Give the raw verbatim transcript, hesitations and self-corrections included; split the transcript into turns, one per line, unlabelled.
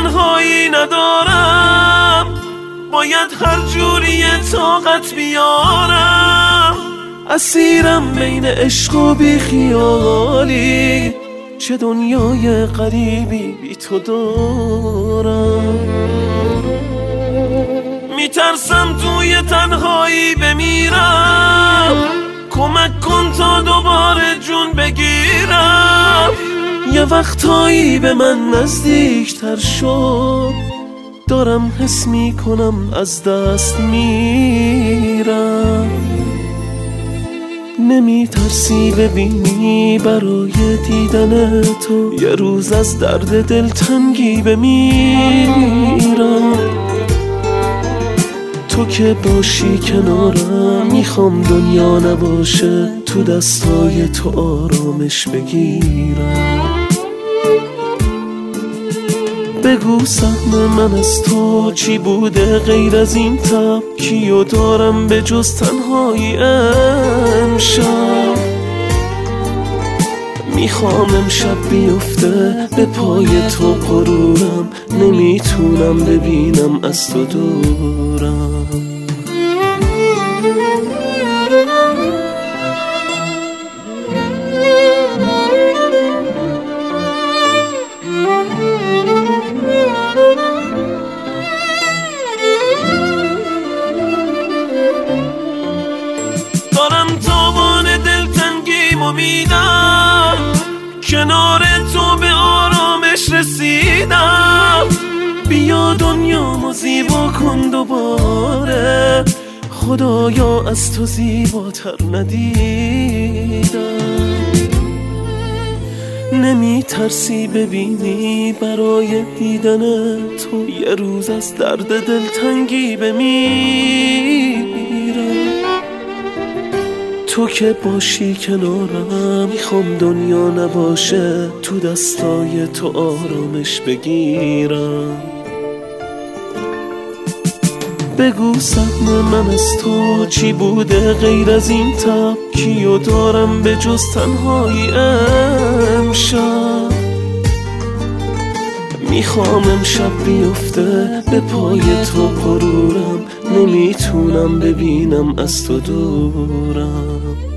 تنهایی ندارم، باید هر جوری طاقت بیارم. اسیرم بین عشق و بی خیالی، چه دنیای غریبی بی تو دارم. میترسم توی تنهایی بمیرم، کمک کن تا دوباره جون بگیرم. یه وقتایی به من نزدیکتر شد، دارم حس میکنم از دست میرم. نمی ترسی ببینی برای دیدن تو یه روز از درد دلتنگی بمیرم. تو که باشی کنارم، میخوام دنیا نباشه، تو دستای تو آرامش بگیرم. بگو سهم من از تو چی بوده غیر از این تب، کیو دارم به جز تنهایی امشب. میخوام امشب بیفته به پای تو غرورم، نمیتونم ببینم از تو دورم. دارم تابان دلتنگیمو میدم، کنار تو به آرامش رسیدم. بیا دنیامو زیبا کن دوباره، خدایا از تو زیباتر ندیدم. نمی ترسی ببینی برای دیدن تو یه روز از درد دلتنگی بمیرم. تو که باشی کنارم، میخوام دنیا نباشه، تو دستای تو آرامش بگیرم. بگو سهم من از تو چی بوده غیر از این تب، کیو دارم به جز تنهایی امشب. میخوام امشب بیفته به پای تو غرورم، نمیتونم ببینم از تو دورم.